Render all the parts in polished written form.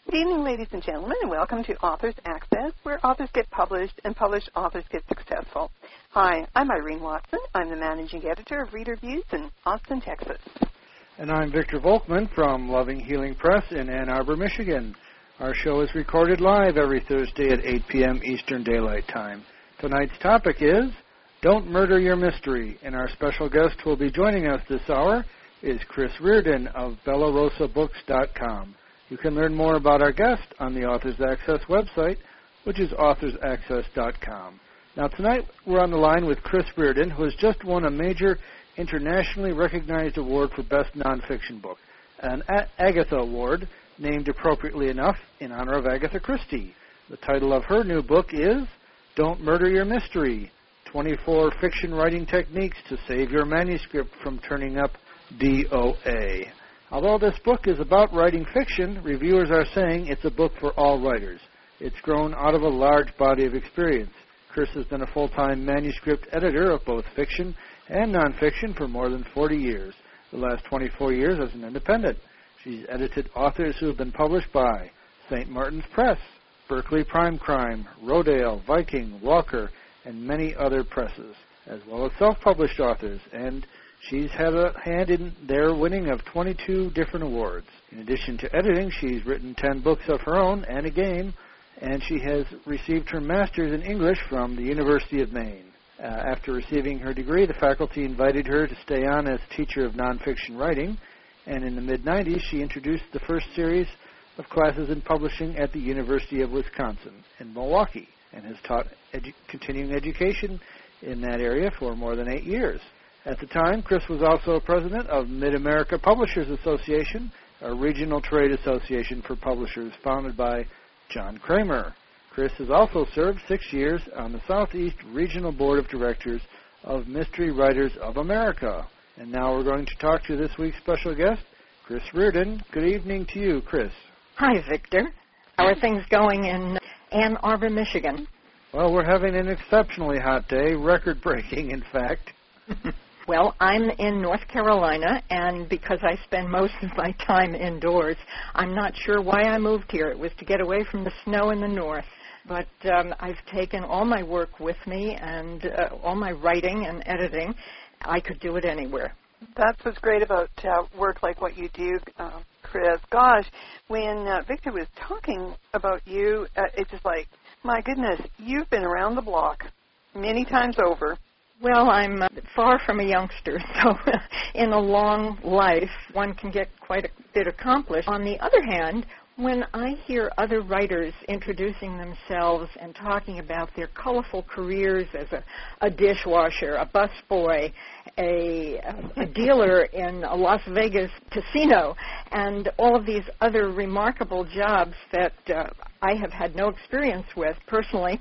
Good evening, ladies and gentlemen, and welcome to Authors Access, where authors get published and published authors get successful. Hi, I'm Irene Watson. I'm the managing editor of Reader Views in Austin, Texas. And I'm Victor Volkman from Loving Healing Press in Ann Arbor, Michigan. Our show is recorded live every Thursday at 8 p.m. Eastern Daylight Time. Tonight's topic is Don't Murder Your Mystery, and our special guest who will be joining us this hour is Chris Reardon of BellaRosaBooks.com. You can learn more about our guest on the Authors Access website, which is authorsaccess.com. Now, tonight we're on the line with Chris Reardon, who has just won a major internationally recognized award for Best Nonfiction Book, an Agatha Award, named appropriately enough in honor of Agatha Christie. The title of her new book is Don't Murder Your Mystery, 24 Fiction Writing Techniques to Save Your Manuscript from Turning Up DOA. Although this book is about writing fiction, reviewers are saying it's a book for all writers. It's grown out of a large body of experience. Chris has been a full-time manuscript editor of both fiction and nonfiction for more than 40 years, the last 24 years as an independent. She's edited authors who have been published by St. Martin's Press, Berkeley Prime Crime, Rodale, Viking, Walker, and many other presses, as well as self-published authors, and she's had a hand in their winning of 22 different awards. In addition to editing, she's written 10 books of her own and a game, and she has received her master's in English from the University of Maine. After receiving her degree, the faculty invited her to stay on as teacher of nonfiction writing, and in the mid-90s, she introduced the first series of classes in publishing at the University of Wisconsin in Milwaukee, and has taught continuing education in that area for more than 8 years. At the time, Chris was also president of Mid-America Publishers Association, a regional trade association for publishers founded by John Kramer. Chris has also served 6 years on the Southeast Regional Board of Directors of Mystery Writers of America. And now we're going to talk to this week's special guest, Chris Reardon. Good evening to you, Chris. Hi, Victor. How are things going in Ann Arbor, Michigan? Well, we're having an exceptionally hot day, record-breaking, in fact. Well, I'm in North Carolina, and because I spend most of my time indoors, I'm not sure why I moved here. It was to get away from the snow in the north. But I've taken all my work with me and all my writing and editing. I could do it anywhere. That's what's great about work like what you do, Chris. Gosh, when Victor was talking about you, it's just like, my goodness, you've been around the block many times over. Well, I'm far from a youngster, so in a long life, one can get quite a bit accomplished. On the other hand, when I hear other writers introducing themselves and talking about their colorful careers as a dishwasher, a busboy, a dealer in a Las Vegas casino, and all of these other remarkable jobs that I have had no experience with personally,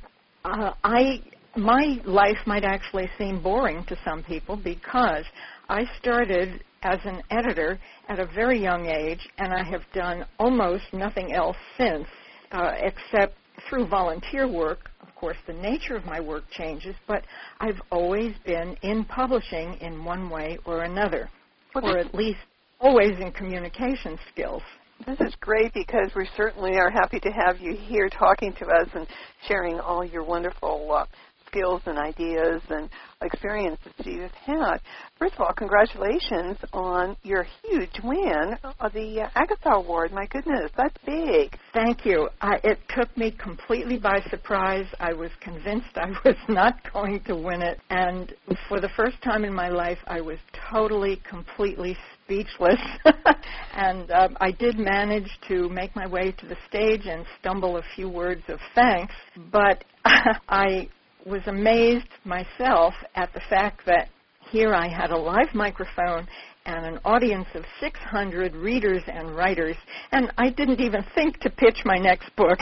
my life might actually seem boring to some people because I started as an editor at a very young age, and I have done almost nothing else since, except through volunteer work. Of course, the nature of my work changes, but I've always been in publishing in one way or another, or at least always in communication skills. This is great because we certainly are happy to have you here talking to us and sharing all your wonderful skills and ideas and experiences you've had. First of all, congratulations on your huge win of the Agatha Award. My goodness, that's big. Thank you. It took me completely by surprise. I was convinced I was not going to win it, and for the first time in my life, I was totally, completely speechless. And I did manage to make my way to the stage and stumble a few words of thanks, but I was amazed myself at the fact that here I had a live microphone and an audience of 600 readers and writers, and I didn't even think to pitch my next book.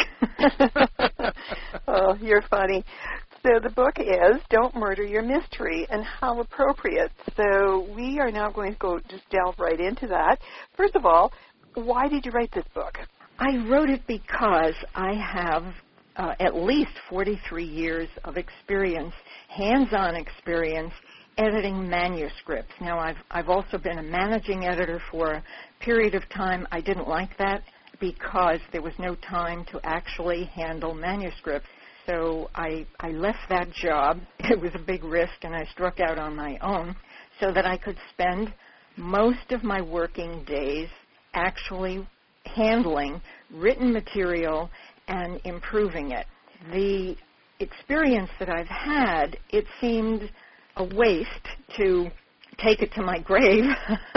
Oh, you're funny. So the book is Don't Murder Your Mystery, and how appropriate. So we are now going to just delve right into that. First of all, why did you write this book? I wrote it because I have at least 43 years of experience, hands-on experience, editing manuscripts. Now, I've also been a managing editor for a period of time. I didn't like that. because there was no time to actually handle manuscripts. So I left that job. It was a big risk, and I struck out on my own so that I could spend most of my working days actually handling written material and improving it. The experience that I've had, it seemed a waste to take it to my grave,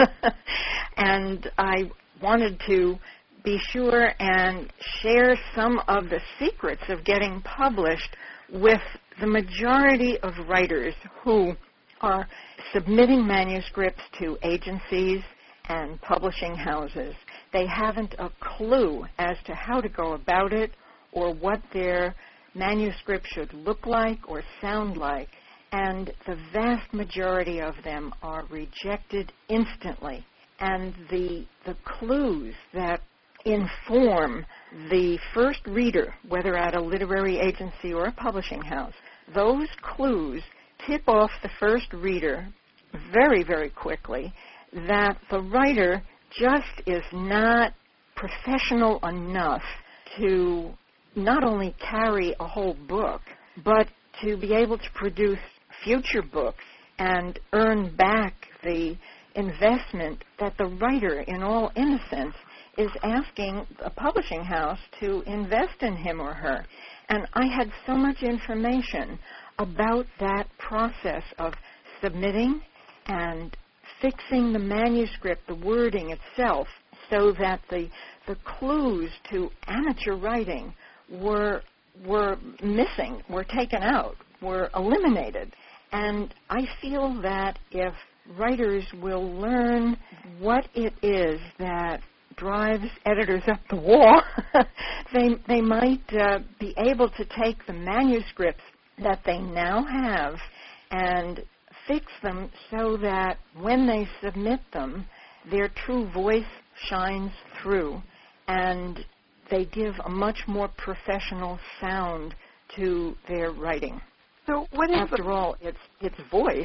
and I wanted to be sure and share some of the secrets of getting published with the majority of writers who are submitting manuscripts to agencies and publishing houses. They haven't a clue as to how to go about it or what their manuscript should look like or sound like, and the vast majority of them are rejected instantly. And the clues that inform the first reader, whether at a literary agency or a publishing house, those clues tip off the first reader very, very quickly that the writer just is not professional enough to not only carry a whole book, but to be able to produce future books and earn back the investment that the writer, in all innocence, is asking a publishing house to invest in him or her. And I had so much information about that process of submitting and fixing the manuscript, the wording itself, so that the clues to amateur writing were missing, were taken out, were eliminated. And I feel that if writers will learn what it is that drives editors up the wall, they might be able to take the manuscripts that they now have and fix them so that when they submit them, their true voice shines through and they give a much more professional sound to their writing. So what is After all, it's voice.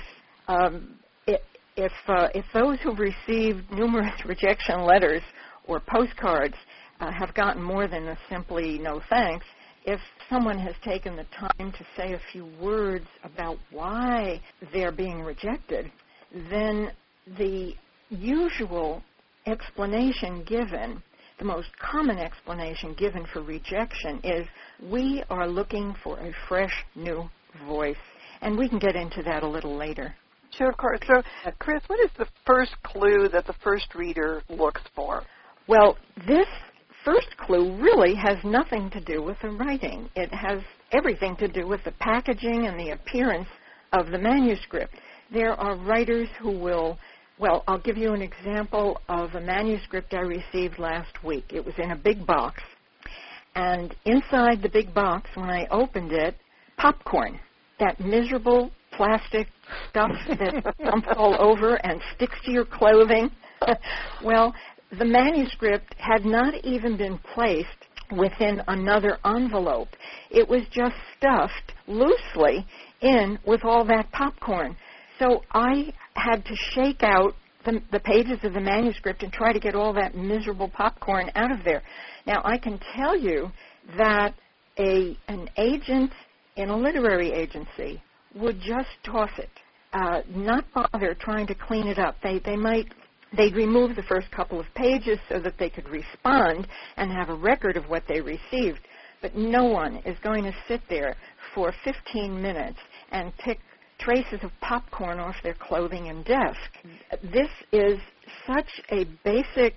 If those who've received numerous rejection letters or postcards have gotten more than a simply no thanks, if someone has taken the time to say a few words about why they're being rejected, then the usual explanation given, the most common explanation given for rejection is, we are looking for a fresh, new voice. And we can get into that a little later. Sure, of course. So, Chris, what is the first clue that the first reader looks for? Well, this first clue really has nothing to do with the writing. It has everything to do with the packaging and the appearance of the manuscript. There are writers who will, well, I'll give you an example of a manuscript I received last week. It was in a big box. And inside the big box, when I opened it, popcorn, that miserable plastic stuff that dumps all over and sticks to your clothing. Well, the manuscript had not even been placed within another envelope. It was just stuffed loosely in with all that popcorn. So I had to shake out the pages of the manuscript and try to get all that miserable popcorn out of there. Now, I can tell you that an agent in a literary agency would just toss it, not bother trying to clean it up. They'd remove the first couple of pages so that they could respond and have a record of what they received. But no one is going to sit there for 15 minutes and pick traces of popcorn off their clothing and desk. This is such a basic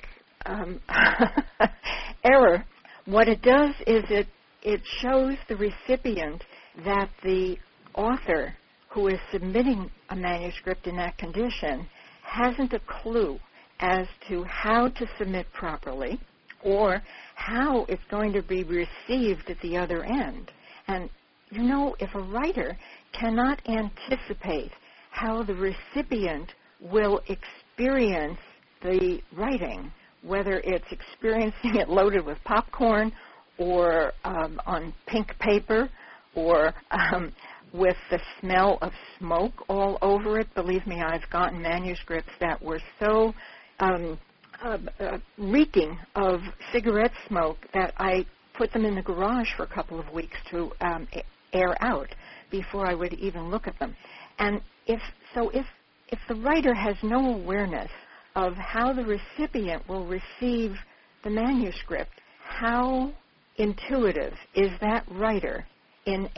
error. What it does is it shows the recipient that the author who is submitting a manuscript in that condition hasn't a clue as to how to submit properly or how it's going to be received at the other end. And, you know, if a writer cannot anticipate how the recipient will experience the writing, whether it's experiencing it loaded with popcorn or on pink paper or with the smell of smoke all over it. Believe me, I've gotten manuscripts that were so reeking of cigarette smoke that I put them in the garage for a couple of weeks to air out before I would even look at them. And if the writer has no awareness of how the recipient will receive the manuscript, how intuitive is that writer in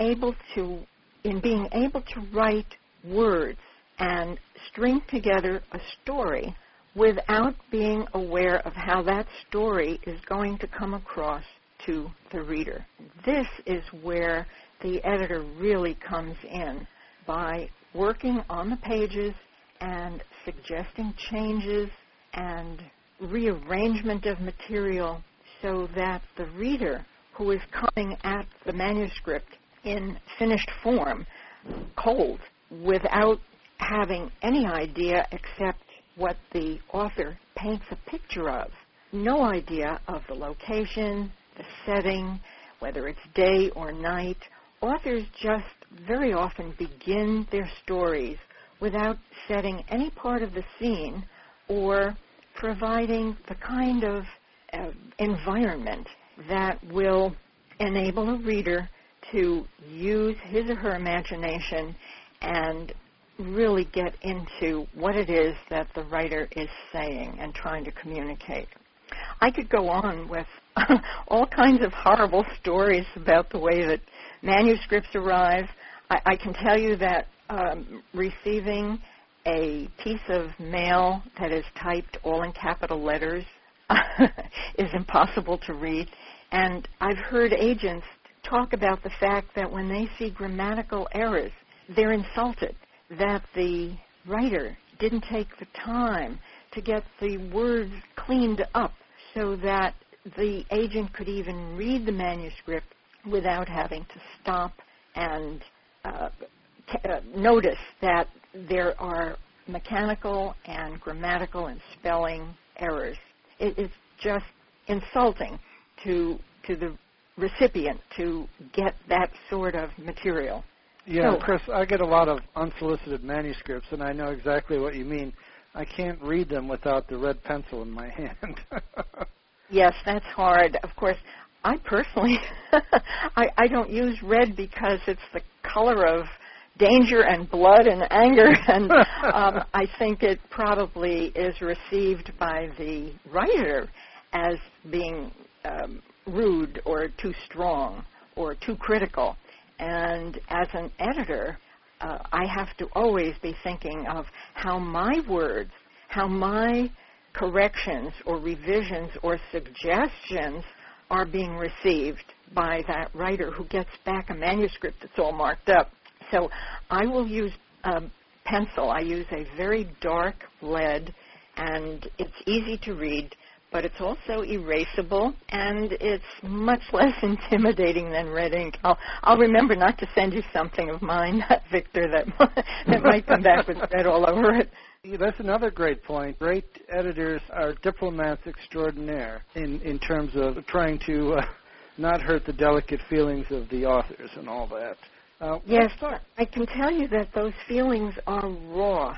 being able to write words and string together a story without being aware of how that story is going to come across to the reader. This is where the editor really comes in, by working on the pages and suggesting changes and rearrangement of material so that the reader who is coming at the manuscript in finished form, cold, without having any idea except what the author paints a picture of, no idea of the location, the setting, whether it's day or night. Authors just very often begin their stories without setting any part of the scene or providing the kind of environment that will enable a reader to use his or her imagination and really get into what it is that the writer is saying and trying to communicate. I could go on with all kinds of horrible stories about the way that manuscripts arrive. I can tell you that receiving a piece of mail that is typed all in capital letters is impossible to read. And I've heard agents talk about the fact that when they see grammatical errors, they're insulted that the writer didn't take the time to get the words cleaned up so that the agent could even read the manuscript without having to stop and notice that there are mechanical and grammatical and spelling errors. It is just insulting to the recipient to get that sort of material. Yeah, So, Chris, I get a lot of unsolicited manuscripts, and I know exactly what you mean. I can't read them without the red pencil in my hand. yes, that's hard. Of course, I personally, I don't use red because it's the color of danger and blood and anger, and I think it probably is received by the writer as being rude or too strong or too critical. And as an editor, I have to always be thinking of how my words, how my corrections or revisions or suggestions are being received by that writer who gets back a manuscript that's all marked up. So I will use pencil. I use a very dark lead, and it's easy to read, but it's also erasable, and it's much less intimidating than red ink. I'll remember not to send you something of mine, Victor, that might come back with red all over it. That's another great point. Great editors are diplomats extraordinaire in terms of trying to not hurt the delicate feelings of the authors and all that. Yes, I can tell you that those feelings are raw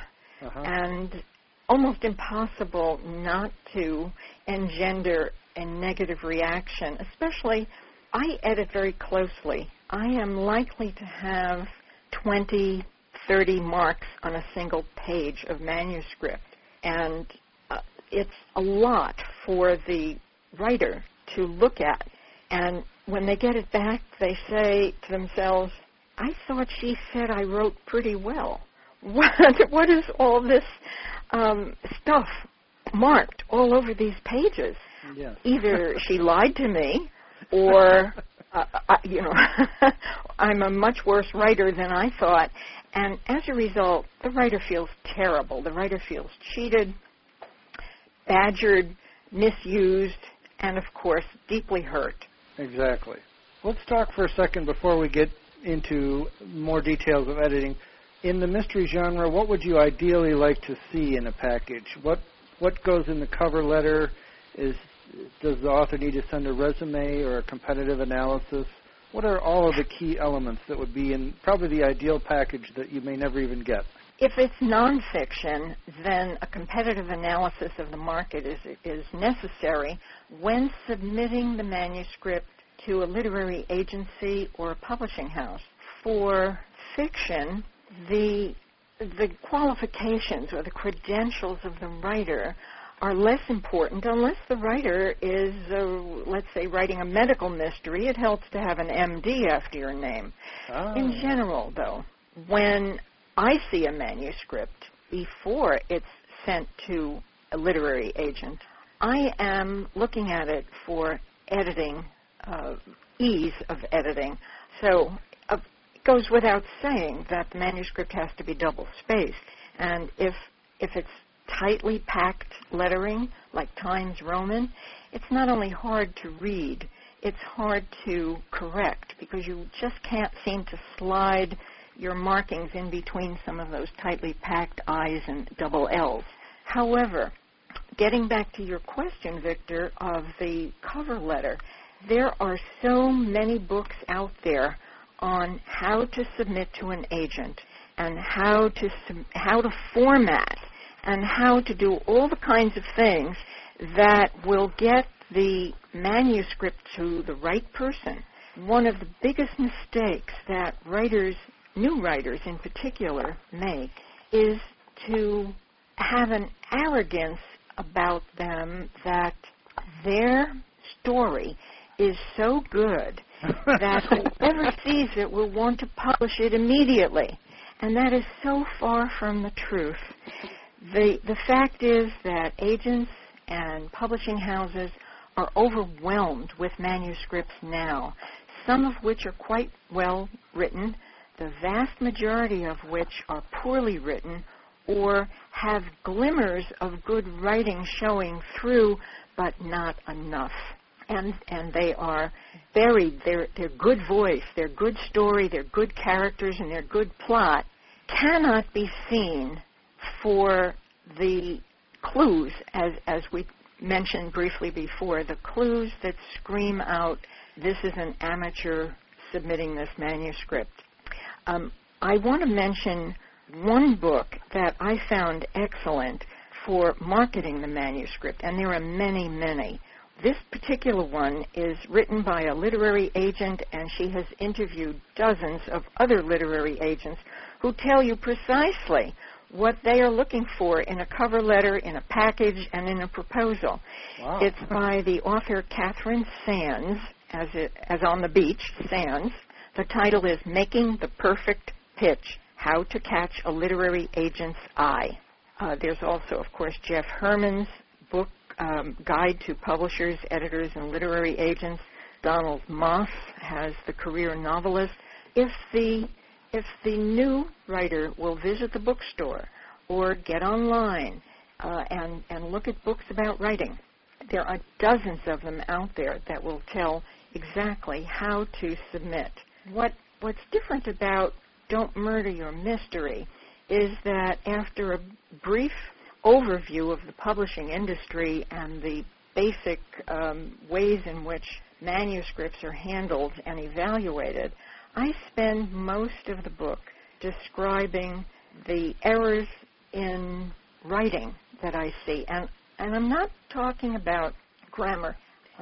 and almost impossible not to engender a negative reaction. Especially, I edit very closely. I am likely to have 20, 30 marks on a single page of manuscript. And it's a lot for the writer to look at. And when they get it back, they say to themselves, I thought she said I wrote pretty well. What is all this stuff marked all over these pages? Yes. Either she lied to me, or I'm a much worse writer than I thought. And as a result, the writer feels terrible. The writer feels cheated, badgered, misused, and of course, deeply hurt. Exactly. Let's talk for a second before we get into more details of editing. In the mystery genre, what would you ideally like to see in a package? What goes in the cover letter? Does the author need to send a resume or a competitive analysis? What are all of the key elements that would be in probably the ideal package that you may never even get? If it's nonfiction, then a competitive analysis of the market is necessary when submitting the manuscript to a literary agency or a publishing house. For fiction, the qualifications or the credentials of the writer are less important unless the writer is, let's say, writing a medical mystery. It helps to have an MD after your name. Oh. In general, though, when I see a manuscript before it's sent to a literary agent, I am looking at it for editing, ease of editing. So it goes without saying that the manuscript has to be double-spaced. And if it's tightly packed lettering, like Times Roman, it's not only hard to read, it's hard to correct because you just can't seem to slide your markings in between some of those tightly packed I's and double L's. However, getting back to your question, Victor, of the cover letter, there are so many books out there on how to submit to an agent and how to format and how to do all the kinds of things that will get the manuscript to the right person. One of the biggest mistakes that new writers in particular, make is to have an arrogance about them that their story is so good that whoever sees it will want to publish it immediately. And that is so far from the truth. The fact is that agents and publishing houses are overwhelmed with manuscripts now, some of which are quite well written, the vast majority of which are poorly written or have glimmers of good writing showing through, but not enough. And they are buried. Their good voice, their good story, their good characters, and their good plot cannot be seen for the clues, as we mentioned briefly before, the clues that scream out, this is an amateur submitting this manuscript. I want to mention one book that I found excellent for marketing the manuscript, and there are many, many. This particular one is written by a literary agent, and she has interviewed dozens of other literary agents who tell you precisely what they are looking for in a cover letter, in a package, and in a proposal. Wow. It's by the author Catherine Sands, as on the beach, Sands. The title is Making the Perfect Pitch, How to Catch a Literary Agent's Eye. There's also, of course, Jeff Herman's book, Guide to Publishers, Editors, and Literary Agents. Donald Moss has The Career Novelist. If the new writer will visit the bookstore or get online and look at books about writing, there are dozens of them out there that will tell exactly how to submit. What's different about Don't Murder Your Mystery is that after a brief overview of the publishing industry and the basic ways in which manuscripts are handled and evaluated, I spend most of the book describing the errors in writing that I see. And I'm not talking about grammar.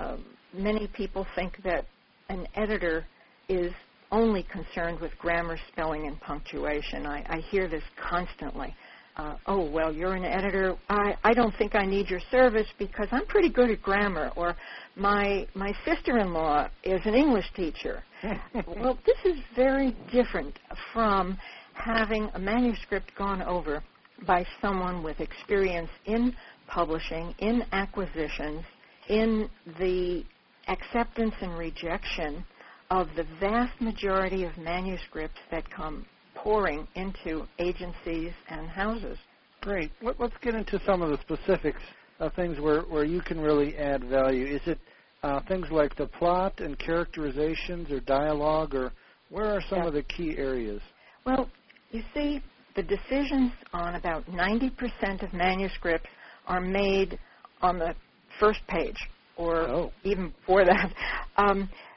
Many people think that an editor is only concerned with grammar, spelling, and punctuation. I hear this constantly. Oh, well, you're an editor. I don't think I need your service because I'm pretty good at grammar. Or my sister-in-law is an English teacher. Well, this is very different from having a manuscript gone over by someone with experience in publishing, in acquisitions, in the acceptance and rejection of the vast majority of manuscripts that come pouring into agencies and houses. Great. Let's get into some of the specifics of things where you can really add value. Is it things like the plot and characterizations or dialogue, or where are some of the key areas? Well, you see, the decisions on about 90% of manuscripts are made on the first page, or even before that.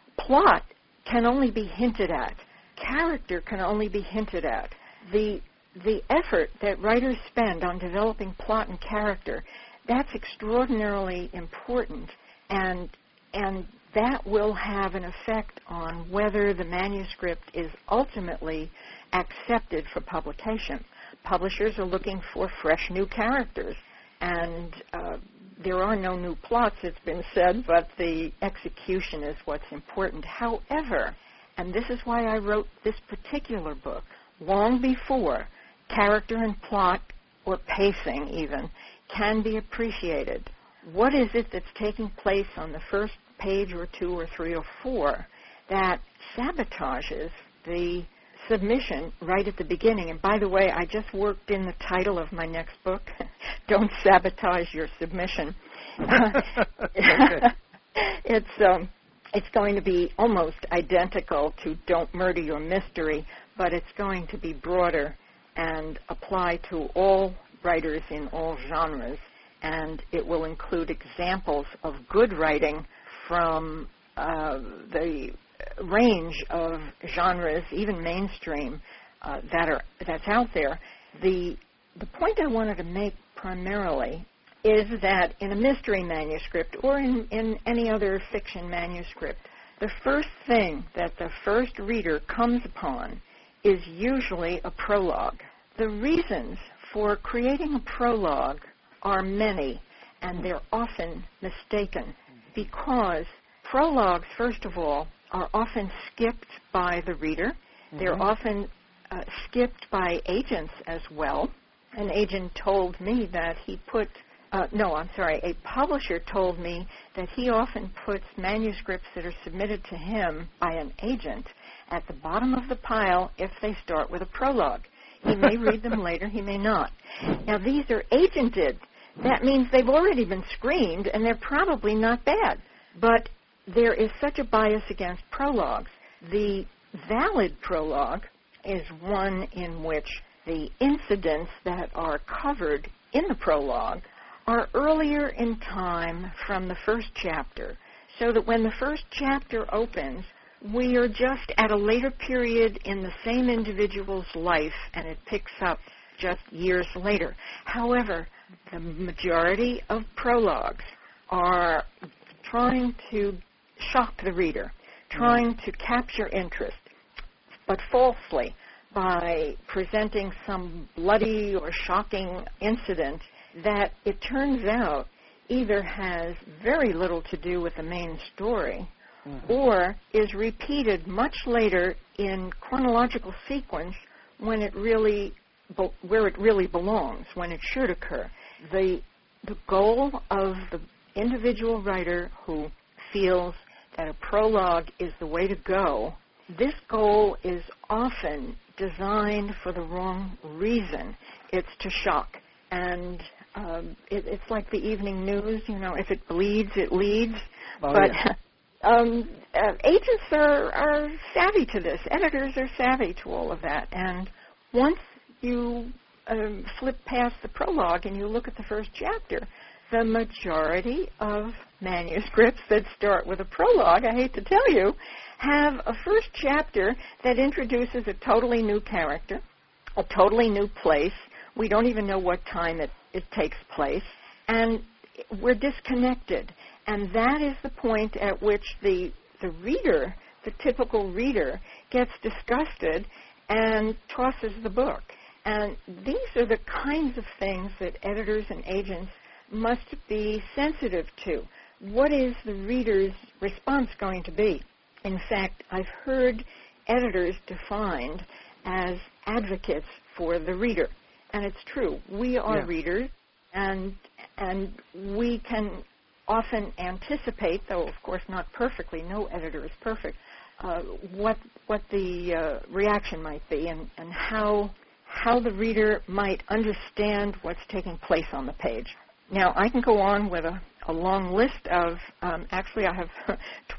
Plot can only be hinted at. Character can only be hinted at. The the effort that writers spend on developing plot and character, that's extraordinarily important, and that will have an effect on whether the manuscript is ultimately accepted for publication. Publishers are looking for fresh new characters, and there are no new plots, it's been said, but the execution is what's important. However, and this is why I wrote this particular book, long before character and plot, or pacing even, can be appreciated. What is it that's taking place on the first page or 2 or 3 or 4 that sabotages the submission right at the beginning? And by the way, I just worked in the title of my next book, Don't Sabotage Your Submission. It's going to be almost identical to Don't Murder Your Mystery, but it's going to be broader and apply to all writers in all genres, and it will include examples of good writing from the range of genres, even mainstream, that's out there. The point I wanted to make primarily is that in a mystery manuscript or in any other fiction manuscript, the first thing that the first reader comes upon is usually a prologue. The reasons for creating a prologue are many, and they're often mistaken, because prologues, first of all, are often skipped by the reader. They're often skipped by agents as well. An agent told me that he put a publisher told me that he often puts manuscripts that are submitted to him by an agent at the bottom of the pile if they start with a prologue. He may read them later, he may not. Now, these are agented. That means they've already been screened, and they're probably not bad. But there is such a bias against prologues. The valid prologue is one in which the incidents that are covered in the prologue are earlier in time from the first chapter, so that when the first chapter opens, we are just at a later period in the same individual's life, and it picks up just years later. However, the majority of prologues are trying to shock the reader, trying to capture interest, but falsely, by presenting some bloody or shocking incident that it turns out either has very little to do with the main story or is repeated much later in chronological sequence when it really, where it really belongs, when it should occur. The goal of the individual writer who feels that a prologue is the way to go, this goal is often designed for the wrong reason. It's to shock. And it's like the evening news, if it bleeds, it leads. Oh, but yeah. Agents are savvy to this. Editors are savvy to all of that. And once you flip past the prologue and you look at the first chapter, the majority of manuscripts that start with a prologue, I hate to tell you, have a first chapter that introduces a totally new character, a totally new place. We don't even know what time it takes place, and we're disconnected. And that is the point at which the reader, the typical reader, gets disgusted and tosses the book. And these are the kinds of things that editors and agents must be sensitive to. What is the reader's response going to be? In fact, I've heard editors defined as advocates for the reader. And it's true. We are readers, and we can often anticipate, though of course not perfectly, no editor is perfect, what the reaction might be and how the reader might understand what's taking place on the page. Now, I can go on with a long list of, actually I have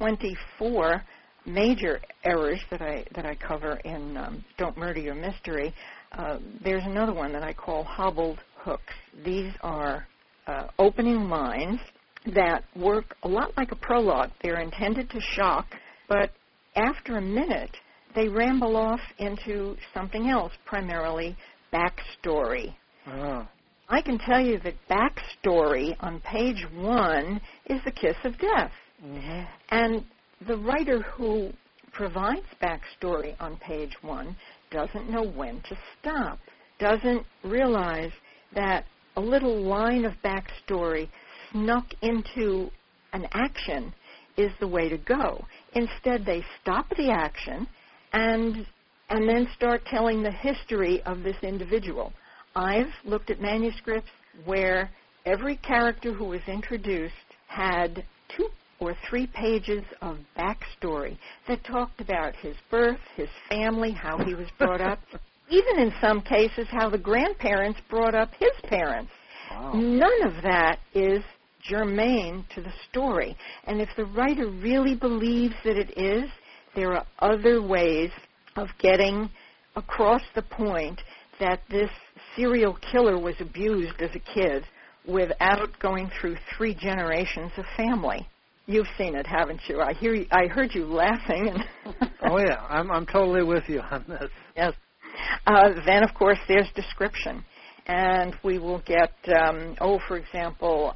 24 major errors that I cover in Don't Murder Your Mystery. There's another one that I call hobbled hooks. These are opening lines that work a lot like a prologue. They're intended to shock, but after a minute, they ramble off into something else, primarily backstory. Oh. I can tell you that backstory on page 1 is the kiss of death. Mm-hmm. And the writer who provides backstory on page 1 doesn't know when to stop, doesn't realize that a little line of backstory snuck into an action is the way to go. Instead, they stop the action and then start telling the history of this individual. I've looked at manuscripts where every character who was introduced had 2 or 3 pages of backstory that talked about his birth, his family, how he was brought up, even in some cases how the grandparents brought up his parents. Wow. None of that is germane to the story. And if the writer really believes that it is, there are other ways of getting across the point that this serial killer was abused as a kid without going through 3 generations of family. You've seen it, haven't you? I heard you laughing. And Oh yeah, I'm totally with you on this. Yes. Then, of course, there's description. And we will get, for example,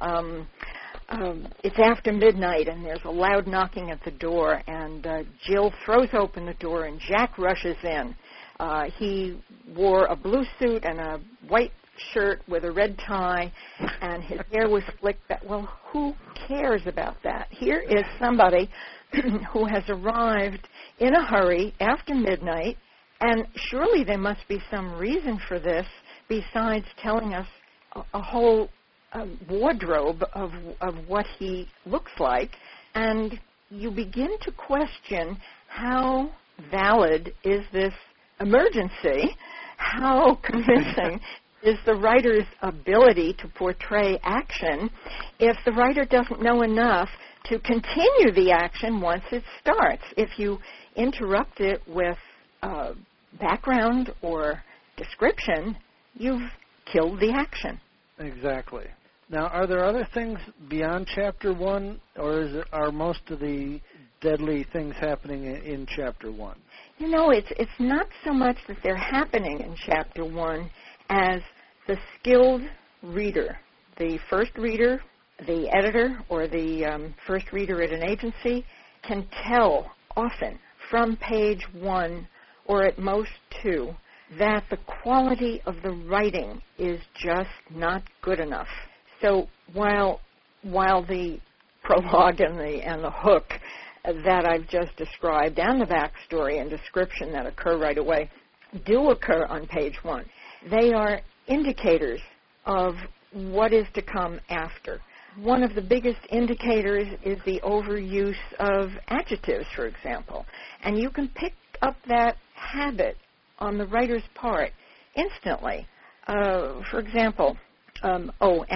it's after midnight and there's a loud knocking at the door, and Jill throws open the door and Jack rushes in. He wore a blue suit and a white shirt with a red tie, and his hair was slicked back. Well, who cares about that? Here is somebody who has arrived in a hurry after midnight, and surely there must be some reason for this besides telling us a whole wardrobe of what he looks like. And you begin to question how valid is this emergency, how convincing is the writer's ability to portray action if the writer doesn't know enough to continue the action once it starts. If you interrupt it with background or description, you've killed the action. Exactly. Now, are there other things beyond Chapter 1, or are most of the deadly things happening in Chapter 1? You know, it's not so much that they're happening in Chapter 1 as the skilled reader, the first reader, the editor, or the first reader at an agency can tell often from page 1 or at most 2 that the quality of the writing is just not good enough. So while the prologue and the hook that I've just described and the backstory and description that occur right away do occur on page 1, they are indicators of what is to come after. One of the biggest indicators is the overuse of adjectives, for example. And you can pick up that habit on the writer's part instantly. For example, and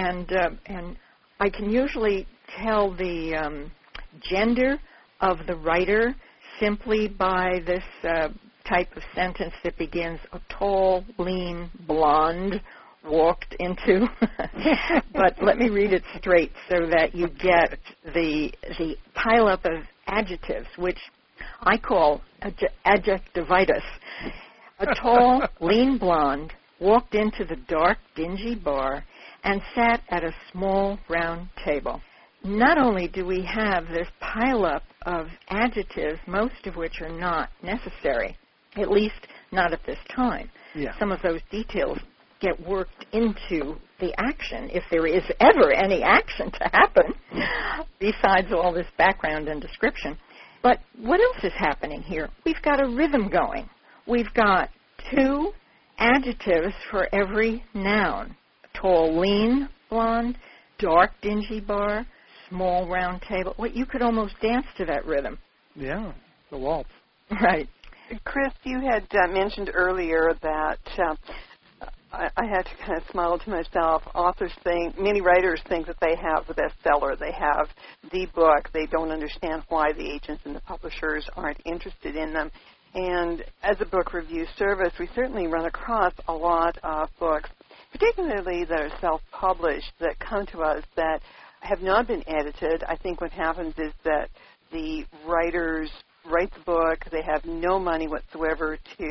I can usually tell the gender of the writer simply by this type of sentence that begins, a tall, lean, blonde walked into. But let me read it straight so that you get the pileup of adjectives, which I call adjectivitis. A tall, lean blonde walked into the dark, dingy bar and sat at a small, round table. Not only do we have this pileup of adjectives, most of which are not necessary, at least not at this time. Yeah. Some of those details get worked into the action, if there is ever any action to happen, besides all this background and description. But what else is happening here? We've got a rhythm going. We've got 2 adjectives for every noun. Tall, lean, blonde, dark, dingy bar, small, round table. Well, you could almost dance to that rhythm. Yeah, the waltz. Right. Chris, you had mentioned earlier that I had to kind of smile to myself. Many writers think that they have the bestseller. They have the book. They don't understand why the agents and the publishers aren't interested in them. And as a book review service, we certainly run across a lot of books, particularly that are self-published, that come to us that have not been edited. I think what happens is that the writers write the book. They have no money whatsoever to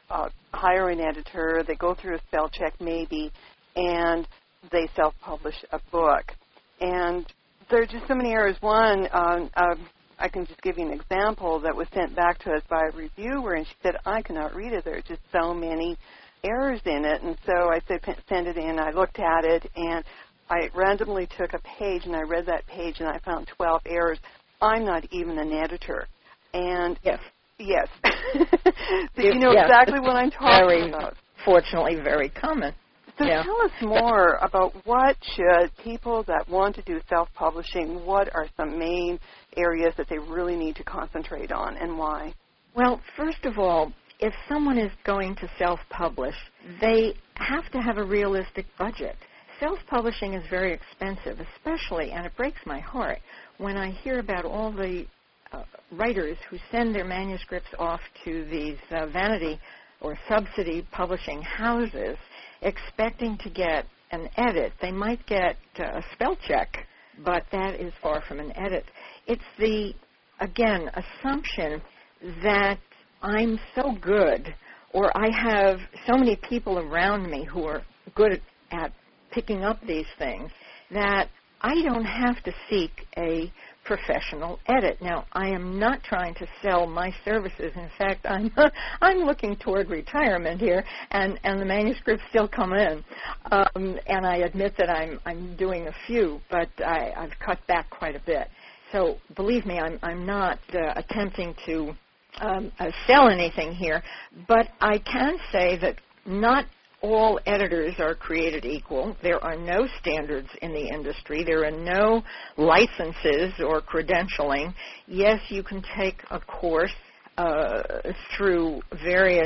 hire an editor, they go through a spell check maybe, and they self-publish a book. And there are just so many errors. One, I can just give you an example that was sent back to us by a reviewer, and she said, I cannot read it. There are just so many errors in it. And so I said, send it in. I looked at it, and I randomly took a page, and I read that page, and I found 12 errors. I'm not even an editor. And yes. So you know exactly what I'm talking about. Fortunately, very common. So tell us more about what should people that want to do self-publishing, what are some main areas that they really need to concentrate on and why? Well, first of all, if someone is going to self-publish, they have to have a realistic budget. Self-publishing is very expensive, especially, and it breaks my heart, when I hear about all the writers who send their manuscripts off to these vanity or subsidy publishing houses expecting to get an edit. They might get a spell check, but that is far from an edit. It's the, again, assumption that I'm so good, or I have so many people around me who are good at picking up these things, that I don't have to seek a professional edit. Now, I am not trying to sell my services. In fact, I'm looking toward retirement here, and the manuscripts still come in. And I admit that I'm doing a few, but I've cut back quite a bit. So believe me, I'm not attempting to sell anything here, but I can say that not all editors are created equal. There are no standards in the industry. There are no licenses or credentialing. Yes, you can take a course through various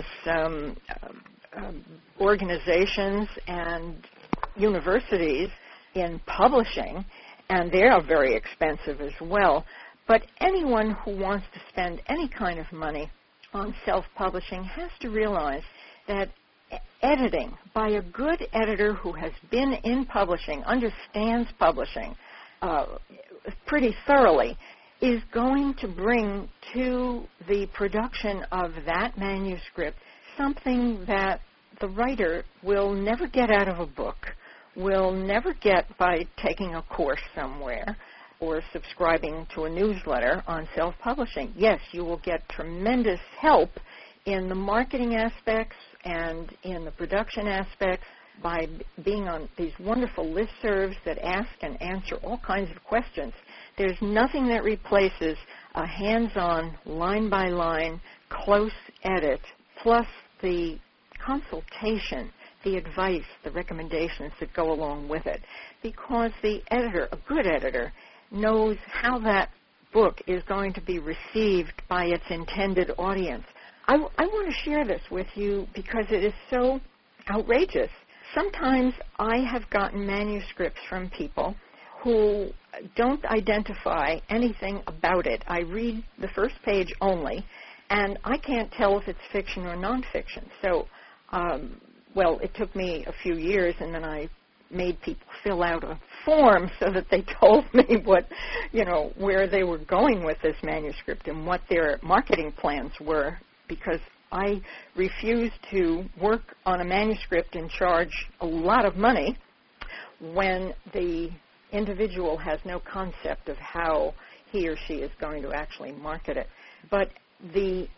organizations and universities in publishing, and they are very expensive as well. But anyone who wants to spend any kind of money on self-publishing has to realize that editing by a good editor who has been in publishing, understands publishing pretty thoroughly, is going to bring to the production of that manuscript something that the writer will never get out of a book, will never get by taking a course somewhere or subscribing to a newsletter on self-publishing. Yes, you will get tremendous help in the marketing aspects and in the production aspects by being on these wonderful listservs that ask and answer all kinds of questions. There's nothing that replaces a hands-on, line-by-line, close edit, plus the consultation, the advice, the recommendations that go along with it. Because the editor, a good editor, knows how that book is going to be received by its intended audience. I want to share this with you because it is so outrageous. Sometimes I have gotten manuscripts from people who don't identify anything about it. I read the first page only, and I can't tell if it's fiction or nonfiction. So, it took me a few years, and then I made people fill out a form so that they told me where they were going with this manuscript and what their marketing plans were, because I refuse to work on a manuscript and charge a lot of money when the individual has no concept of how he or she is going to actually market it. But the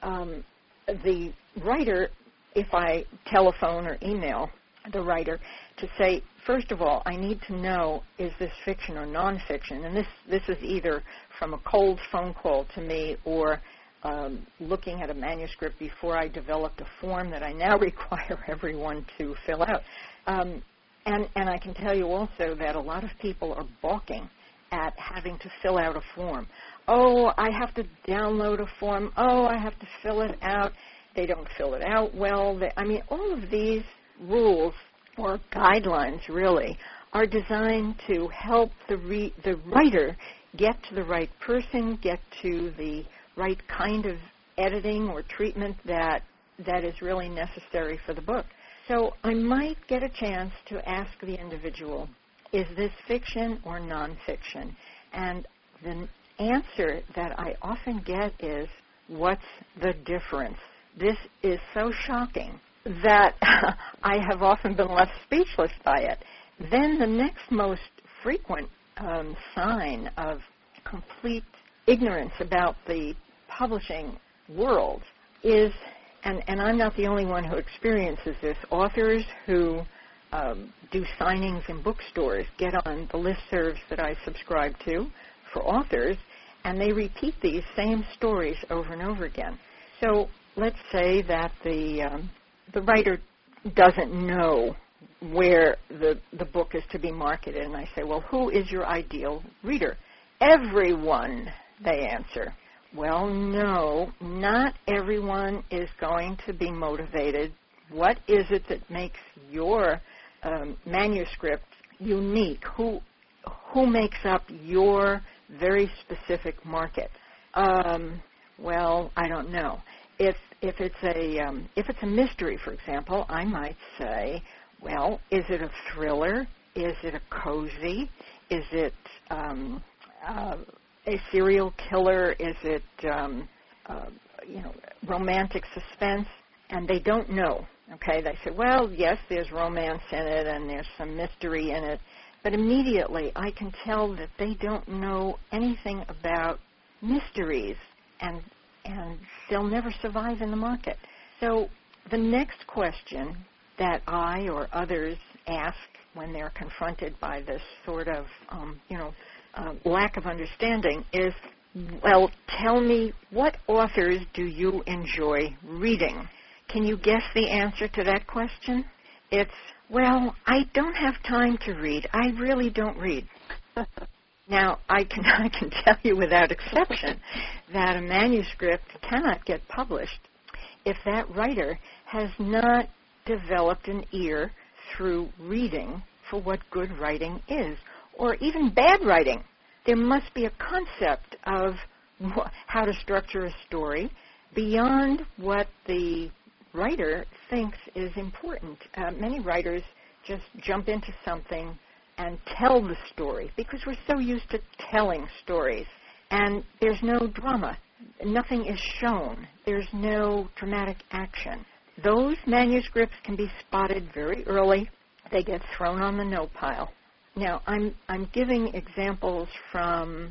writer, if I telephone or email the writer to say, first of all, I need to know, is this fiction or nonfiction? And this is either from a cold phone call to me or looking at a manuscript before I developed a form that I now require everyone to fill out. And I can tell you also that a lot of people are balking at having to fill out a form. Oh, I have to download a form. Oh, I have to fill it out. They don't fill it out well. All of these rules or guidelines really are designed to help the writer get to the right person, get to the right kind of editing or treatment that is really necessary for the book. So I might get a chance to ask the individual, is this fiction or nonfiction? And the answer that I often get is, what's the difference? This is so shocking that I have often been left speechless by it. Then the next most frequent sign of complete ignorance about the publishing world is, and I'm not the only one who experiences this, authors who do signings in bookstores get on the listservs that I subscribe to for authors, and they repeat these same stories over and over again. So let's say that the writer doesn't know where the book is to be marketed, and I say, well, who is your ideal reader? Everyone, they answer. Well, no, not everyone is going to be motivated. What is it that makes your manuscript unique? Who makes up your very specific market? Well, I don't know. If it's a mystery, for example, I might say, well, is it a thriller? Is it a cozy? Is it a serial killer? Is it romantic suspense? And they don't know. Okay, they say, well, yes, there's romance in it and there's some mystery in it, but immediately I can tell that they don't know anything about mysteries, and they'll never survive in the market. So the next question that I or others ask when they're confronted by this sort of, lack of understanding is, well, tell me, what authors do you enjoy reading? Can you guess the answer to that question? It's, well, I don't have time to read. I really don't read. Now, I can tell you without exception that a manuscript cannot get published if that writer has not developed an ear through reading for what good writing is, or even bad writing. There must be a concept of how to structure a story beyond what the writer thinks is important. Many writers just jump into something and tell the story because we're so used to telling stories. And there's no drama. Nothing is shown. There's no dramatic action. Those manuscripts can be spotted very early. They get thrown on the no pile. Now, I'm giving examples from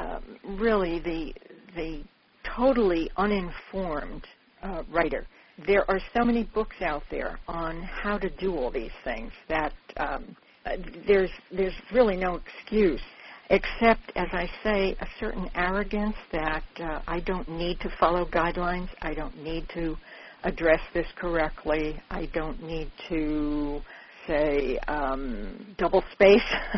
really the totally uninformed writer. There are so many books out there on how to do all these things that there's really no excuse, except, as I say, a certain arrogance that I don't need to follow guidelines. I don't need to address this correctly. I don't need to say double space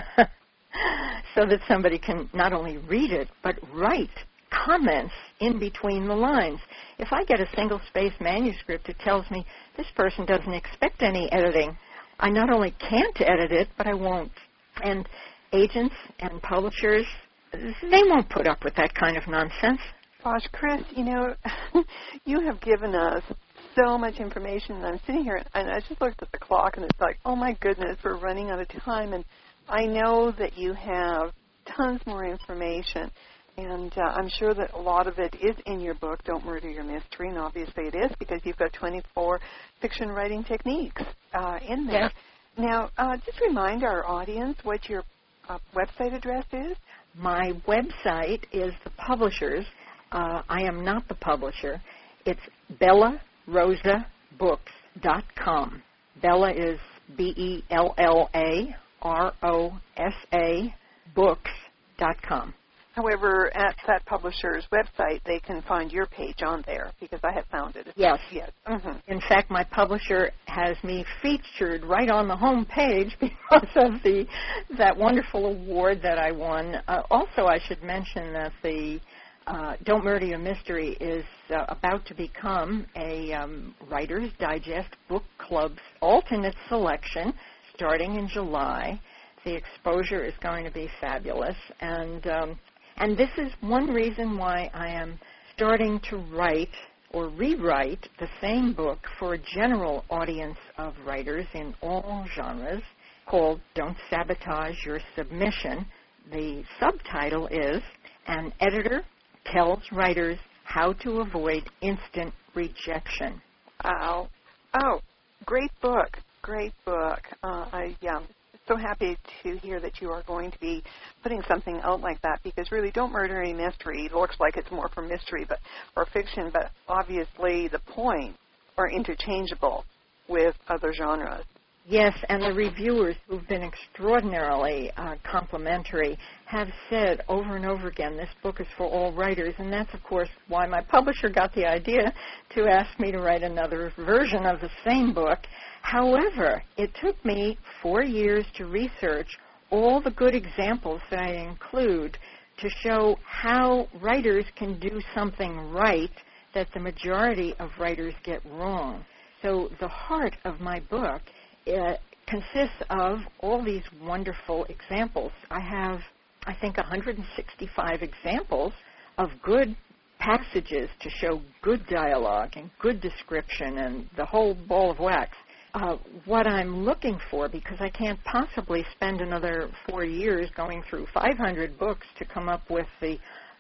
so that somebody can not only read it, but write comments in between the lines. If I get a single-space manuscript, it tells me this person doesn't expect any editing. I not only can't edit it, but I won't. And agents and publishers, they won't put up with that kind of nonsense. Gosh, Chris, you have given us so much information, and I'm sitting here, and I just looked at the clock, and it's like, oh, my goodness, we're running out of time. And I know that you have tons more information. And I'm sure that a lot of it is in your book, Don't Murder Your Mystery, and obviously it is because you've got 24 fiction writing techniques in there. Yes. Now, just remind our audience what your website address is. My website is the publisher's. I am not the publisher. It's BellaRosa.books.com. Bella is BellaRosa books.com. However, at that publisher's website, they can find your page on there because I have found it. Yes. Mm-hmm. In fact, my publisher has me featured right on the home page because of that wonderful award that I won. Also, I should mention that the Don't Murder Your Mystery is about to become a Writer's Digest Book Club's alternate selection starting in July. The exposure is going to be fabulous, and this is one reason why I am starting to write or rewrite the same book for a general audience of writers in all genres called Don't Sabotage Your Submission. The subtitle is An Editor Tells Writers How to Avoid Instant Rejection. Oh, great book. Great book. I'm so happy to hear that you are going to be putting something out like that, because really Don't Murder a Mystery looks like it's more for mystery or fiction, but obviously the points are interchangeable with other genres. Yes, and the reviewers, who've been extraordinarily complimentary, have said over and over again, this book is for all writers, and that's, of course, why my publisher got the idea to ask me to write another version of the same book. However, it took me 4 years to research all the good examples that I include to show how writers can do something right that the majority of writers get wrong. So the heart of my book consists of all these wonderful examples. I have, I think, 165 examples of good passages to show good dialogue and good description and the whole ball of wax. What I'm looking for, because I can't possibly spend another 4 years going through 500 books to come up with the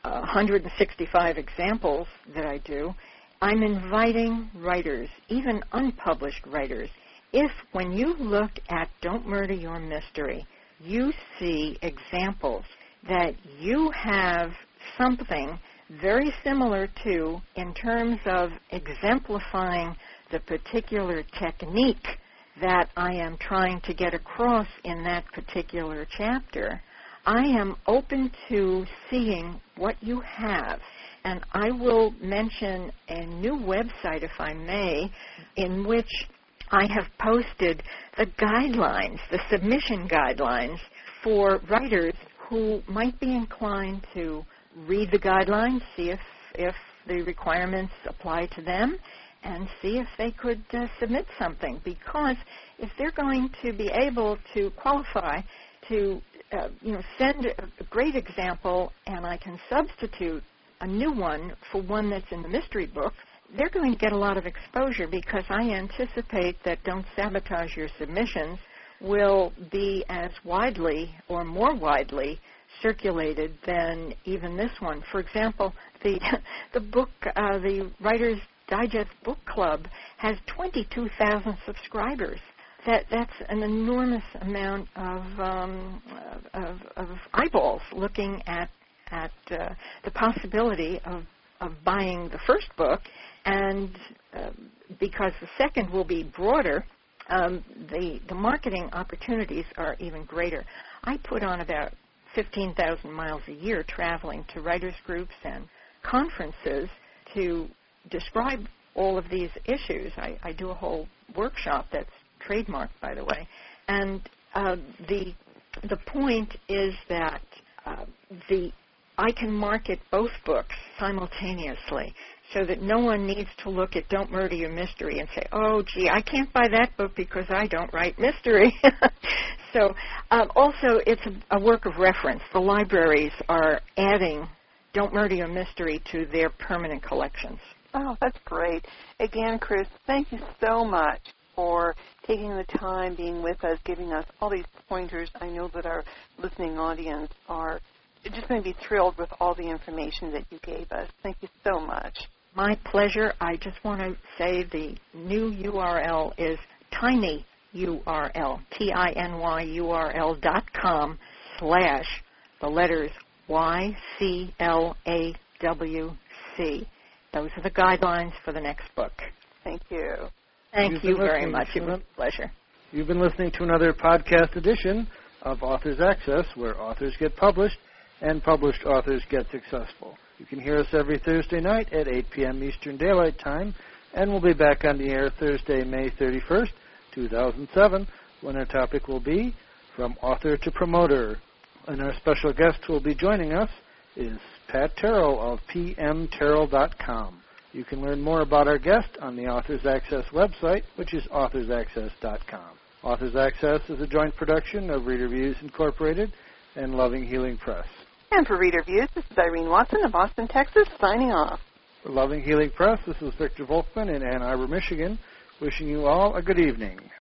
165 examples that I do, I'm inviting writers, even unpublished writers. If, when you look at Don't Murder Your Mystery, you see examples that you have something very similar to in terms of exemplifying the particular technique that I am trying to get across in that particular chapter, I am open to seeing what you have. And I will mention a new website, if I may, in which I have posted the guidelines, the submission guidelines for writers who might be inclined to read the guidelines, see if the requirements apply to them, and see if they could submit something. Because if they're going to be able to qualify to send a great example, and I can substitute a new one for one that's in the mystery book, they're going to get a lot of exposure, because I anticipate that Don't Sabotage Your Submissions will be as widely or more widely circulated than even this one. For example, the book, the Writer's Digest Book Club, has 22,000 subscribers. That's an enormous amount of eyeballs looking at the possibility of buying the first book, and because the second will be broader, the marketing opportunities are even greater. I put on about 15,000 miles a year traveling to writers' groups and conferences to describe all of these issues. I do a whole workshop that's trademarked, by the way. And the point is that I can market both books simultaneously, so that no one needs to look at Don't Murder Your Mystery and say, oh, gee, I can't buy that book because I don't write mystery. So also it's a work of reference. The libraries are adding Don't Murder Your Mystery to their permanent collections. Oh, that's great. Again, Chris, thank you so much for taking the time, being with us, giving us all these pointers. I know that our listening audience are just going to be thrilled with all the information that you gave us. Thank you so much. My pleasure. I just want to say the new URL is tinyurl, tinyurl.com/ the letters YCLAWC. Those are the guidelines for the next book. Thank you. Thank you very much. It was a pleasure. You've been listening to another podcast edition of Authors Access, where authors get published and published authors get successful. You can hear us every Thursday night at 8 p.m. Eastern Daylight Time, and we'll be back on the air Thursday, May 31st, 2007, when our topic will be From Author to Promoter. And our special guest who will be joining us is Pat Terrell of pmterrell.com. You can learn more about our guest on the Authors Access website, which is authorsaccess.com. Authors Access is a joint production of Reader Views Incorporated and Loving Healing Press. And for Reader Views, this is Irene Watson of Austin, Texas, signing off. For Loving Healing Press, this is Victor Volkman in Ann Arbor, Michigan, wishing you all a good evening.